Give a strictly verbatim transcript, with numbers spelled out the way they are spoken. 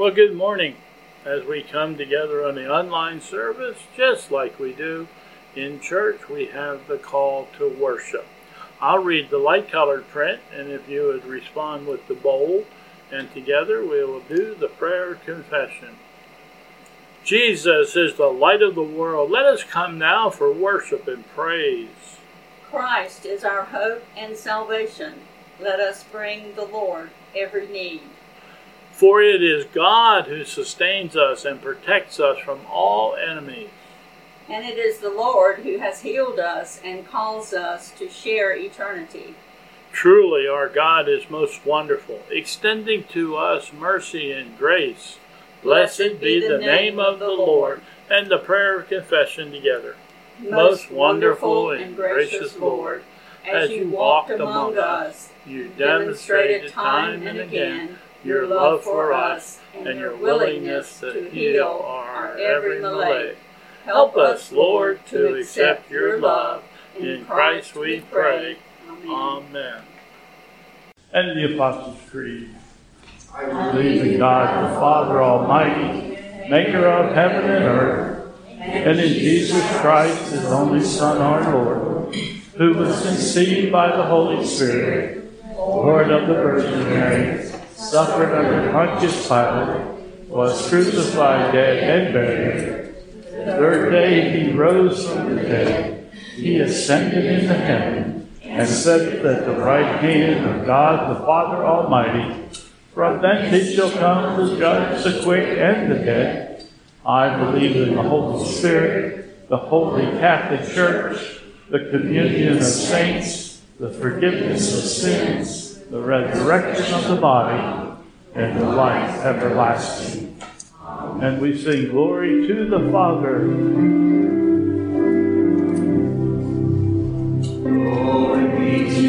Well, good morning. As we come together on the online service, just like we do in church, we have the call to worship. I'll read the light-colored print, and if you would respond with the bold, and together we will do the prayer of confession. Jesus is the light of the world. Let us come now for worship and praise. Christ is our hope and salvation. Let us bring the Lord every need. For it is God who sustains us and protects us from all enemies. And it is the Lord who has healed us and calls us to share eternity. Truly our God is most wonderful, extending to us mercy and grace. Blessed, Blessed be the name of the Lord. And the prayer of confession together. Most wonderful and gracious Lord, as you walked among us, you demonstrated time and again your love for us and your willingness to heal our every malady. Help us, Lord, to accept your love. In Christ we pray. Amen. And the Apostles' Creed. I believe in God the Father Almighty, maker of heaven and earth, and in Jesus Christ, his only Son, our Lord, who was conceived by the Holy Spirit, born of the Virgin Mary, suffered under Pontius Pilate, was crucified, dead, and buried. The third day he rose from the dead. He ascended into heaven and sat at the right hand of God the Father Almighty. From thence he shall come to judge the quick and the dead. I believe in the Holy Spirit, the Holy Catholic Church, the communion of saints, the forgiveness of sins, the resurrection of the body, and the life everlasting. And we sing glory to the Father. Glory be to